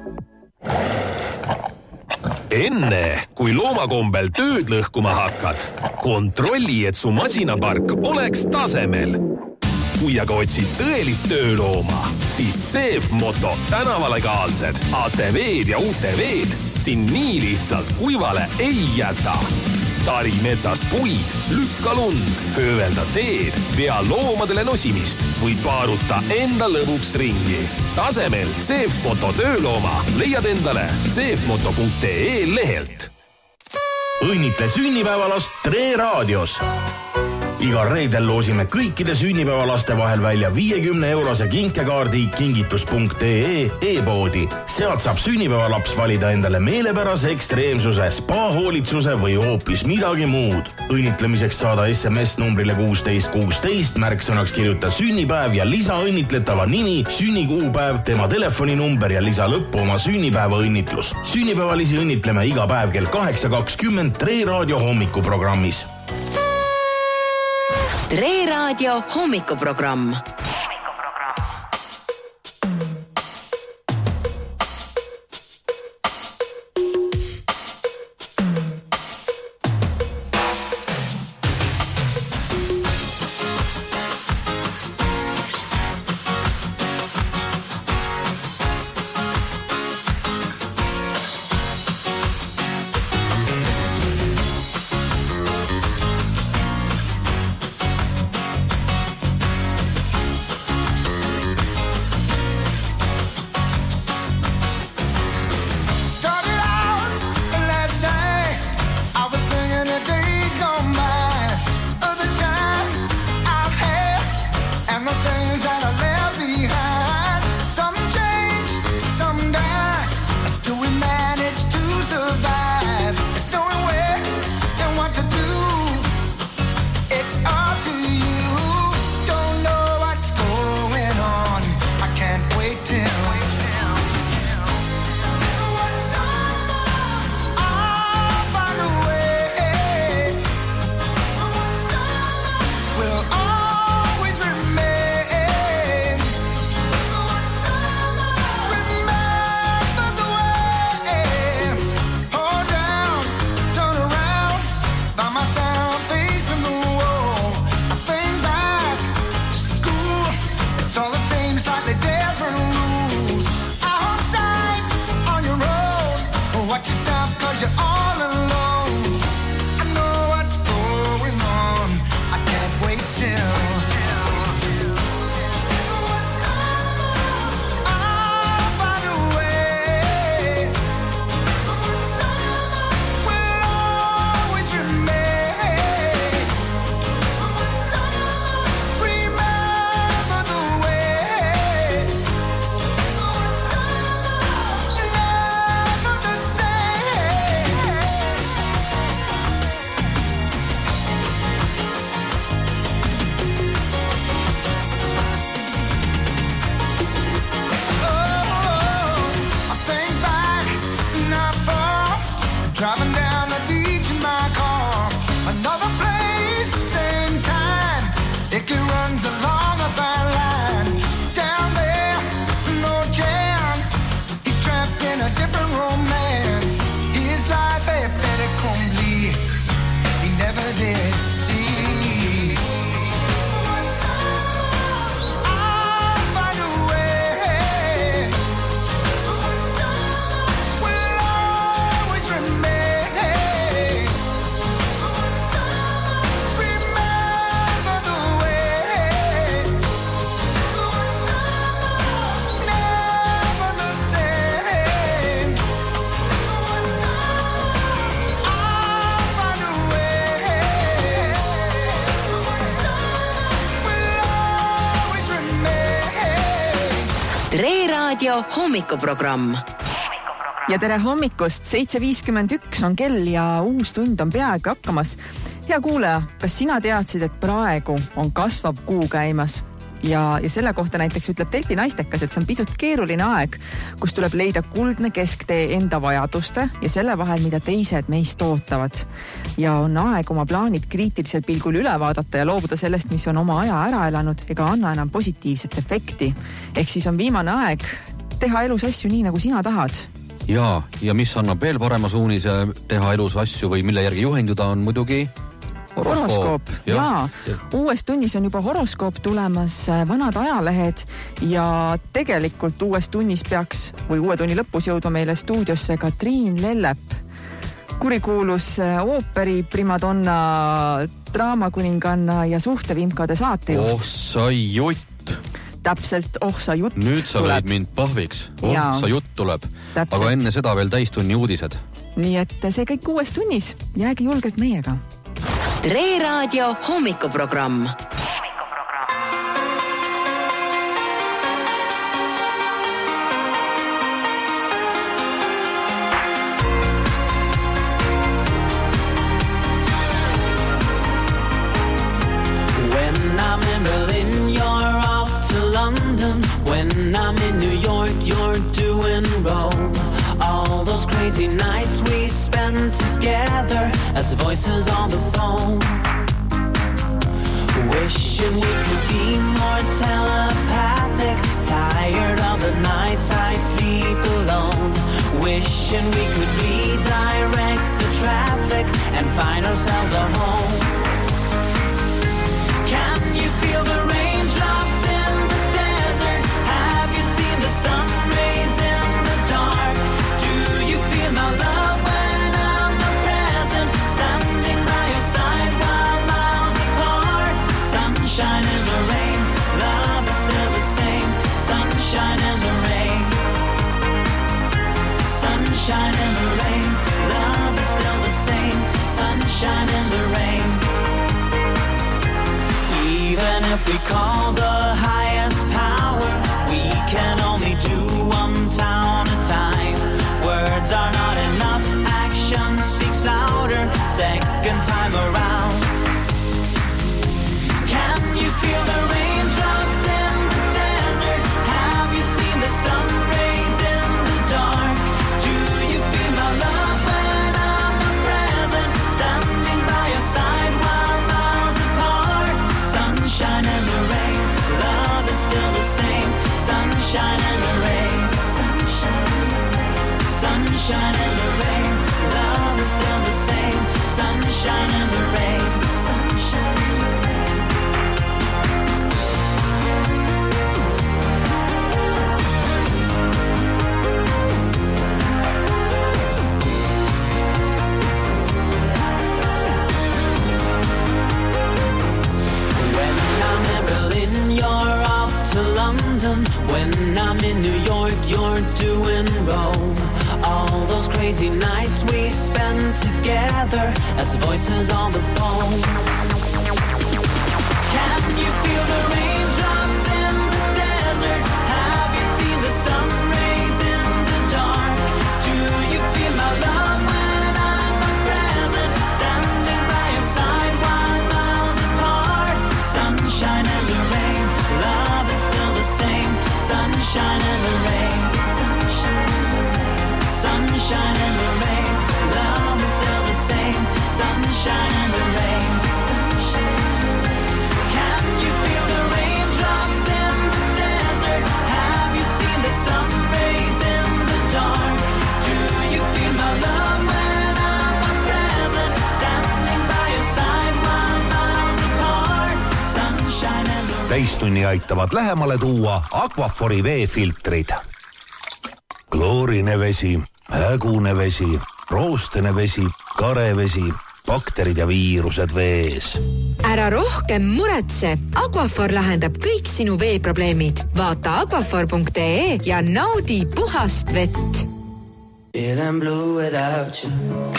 G: Enne, kui loomakombel tööd lõhkuma hakkad, kontrolli, et su masinapark oleks tasemel. Kui aga otsid tõelist töölooma, siis C F Moto tänavalegaalsed A T V-d ja U T V-d siin nii lihtsalt kuivale ei jäta. Tari metsast puid, lükka lund, höövelda teed, pea loomadele nosimist või paaruta enda lõbuks ringi. Tasemel C F Moto töölooma leiad endale c f moto punkt e lehelt.
K: Õnnitle sünnipäevalast Tre Raadios. Igal reedel loosime kõikide sünnipäevalaste vahel välja viiekümne eurose kinkekaardi kingitus punkt e e-poodi. Sealt saab sünnipäevalaps valida endale meelepärase ekstreemsuse, spa-hoolitsuse või hoopis midagi muud. Õnnitlemiseks saada S M S numbrile kuusteist kuusteist, märksõnaks kirjuta sünnipäev ja lisa õnnitletava nimi, sünnikuupäev, tema telefoninumber ja lisa lõppu oma sünnipäeva õnnitlus. Sünnipäevalisi õnnitleme iga päev kell kaheksa kakskümmend Tre Raadio hommikuprogrammis.
B: Tre Raadio hommikuprogramm.
L: It can
B: Raadio hommikuprogramm.
C: Ja tere hommikust, seitse viiskümmend üks on kell ja uus tund on peaaegu hakkamas. Hea kuulaja, kas sina teadsid, et praegu on kasvav kuu käimas? Ja, ja selle kohta näiteks ütleb Delfi naistekas, et see on pisut keeruline aeg, kus tuleb leida kuldne kesktee enda vajaduste ja selle vahel, mida teised meist ootavad. Ja on aeg oma plaanid kriitilisel pilgul üle vaadata ja loobuda sellest, mis on oma aja ära elanud ega anna enam positiivset efekti. Ehk siis on viimane aeg teha elus asju nii, nagu sina tahad.
D: Ja, ja mis annab veel parema suunise teha elus asju või mille järgi juhenduda on muidugi
C: horoskoop. Jaa, ja. Uues tunnis on juba horoskoop tulemas, vanad ajalehed ja tegelikult uues tunnis peaks või uue tunni lõpus jõudma meile stuudiosse Katriin Lellep, kurikuulus ooperi primadonna, draamakuninganna ja suhtevimkade saatejuht.
D: Oh sa jutt!
C: Täpselt, oh sa jutt
D: Nüüd sa
C: tuleb.
D: Lõid mind pahviks. Oh
C: Jaa.
D: sa jutt tuleb.
C: Täpselt.
D: Aga enne seda veel täistunni uudised.
C: Nii et see kõik uues tunnis. Jäägi julgelt meiega.
B: Tre Raadio hommikuprogramm.
L: When I'm in Berlin, you're off to London. When I'm in New York, you're doing Rome. All those crazy nights we spend together as voices on the phone. Wishing we could be more telepathic. Tired of the nights I sleep alone. Wishing we could redirect the traffic and find ourselves a home. Can you feel the raindrops in the desert? Have you seen the sun rays in the dark? Do you feel my love when I'm not present? Standing by your side while miles apart. Sunshine in the rain, love is still the same. Sunshine in the rain. Sunshine in the rain, love is still the same. Sunshine in the rain. Even if we call the highest power, we can only do one town at a time. Words are not enough, action speaks louder. Second time around. Can you feel the raindrops in the desert? Have you seen the sun rays in the dark? Do you feel my love when I'm not present? Standing by your side while miles apart. Sunshine in the rain, love is still the same. Sunshine in the rain, sunshine in the rain. Sunshine in the rain, love is still the same. Sunshine in the rain, sunshine in the rain. You're off to London. When I'm in New York, you're doing Rome. All those crazy nights we spend together as voices on the phone. Can you feel the raindrops in the desert? Have you seen the sun rays in the dark? Do you feel my love when I'm not present? Standing by your side while miles apart. Sunshine in the rain, love is still the same. Sunshine in the rain, sunshine in the rain. Sunshine in the rain, love is still the same. Sunshine in the rain, sunshine in the rain. Can you feel the raindrops in the desert? Have you seen the sun rays in the dark? Do you feel my love when I'm not present? Standing by your side while miles apart. Sunshine in the rain.
I: Täistunni aitavad lähemale tuua Aquafori veefiltrid. Kloorine vesi, hägune vesi, roostene vesi, karevesi, bakterid ja viirused vees.
O: Ära rohkem muretse. Aquafor lahendab kõik sinu veeprobleemid. Vaata aquafor punkt ee ja naudi puhast vett.
L: Feeling blue without you.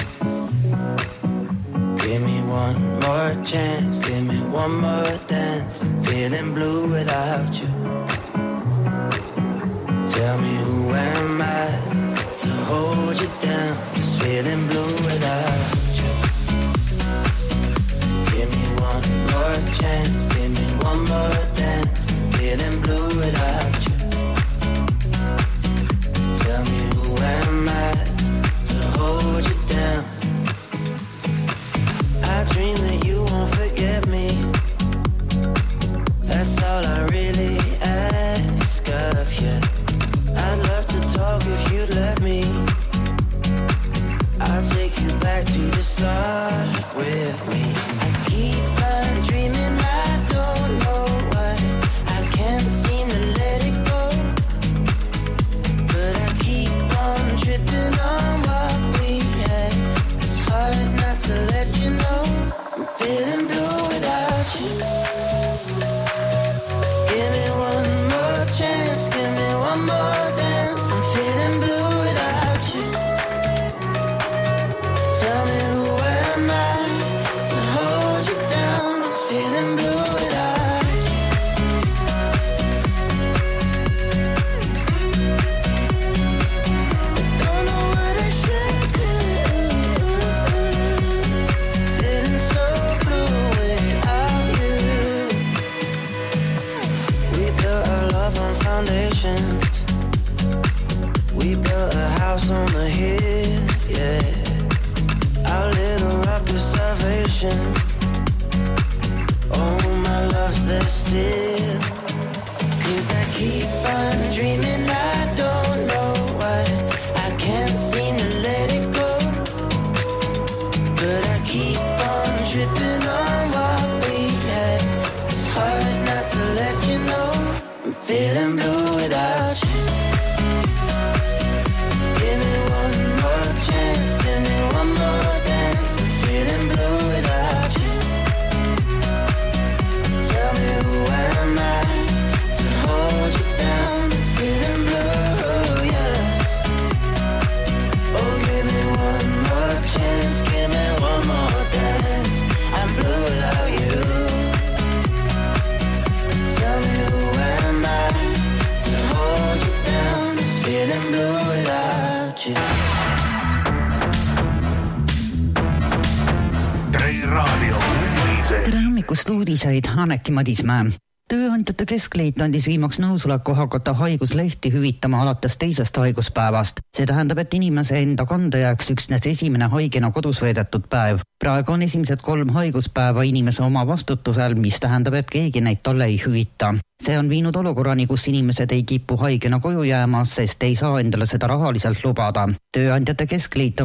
L: Give me one more chance, give me one more dance. Feeling blue without you. Tell me who am I to hold you down, just feeling blue without you. Give me one more chance, give me one more dance, feeling blue without you. Tell me who am I to hold you down. I dream that you won't forget me. That's all I really ask of you. I'd love to talk if you'd let me. I'll take you back to the start with me. I keep on dreaming, I don't know why I can't seem to let it go. But I keep on tripping on what we had. It's hard not to let you know I'm feeling blue without you. Give me one more chance, give me one more dance. I'm feeling blue without you. Tell me who am I to hold you down. I'm feeling blue without you. I don't know what I should do. Feeling so blue without you. We built our love on foundations. We built a house on the hill, yeah. Our little rock of salvation. Oh, my love's there still. Cause I keep on dreaming, I don't know why I can't seem to let it go. But I keep on tripping on what we had. It's hard not to let you know I'm feeling blue without you. Give me one more chance, give me one more dance. I'm feeling blue without you. Tell me who am I to hold you down. I'm feeling blue, yeah. Oh, give me one more chance, give me one more dance. I'm blue without you. Tell me who am I to hold you down. Just feeling blue without you.
G: Tre Raadio uudised.
P: Tere hommikust uudiseid, Anneki Madismäe. Tööandjate Keskliit andis viimaks nõusoleku hakata haiguslehti hüvitama alates teisest haiguspäevast. See tähendab, et inimese enda kanda jääks üksnes esimene haigena kodus veedetud päev. Praegu on esimesed kolm haiguspäeva inimese oma vastutusel, mis tähendab, et keegi neid talle ei hüvita. See on viinud olukorrani, kus inimesed ei kipu haigena koju jääma, sest ei saa endale seda rahaliselt lubada. Tööandjate Keskliit on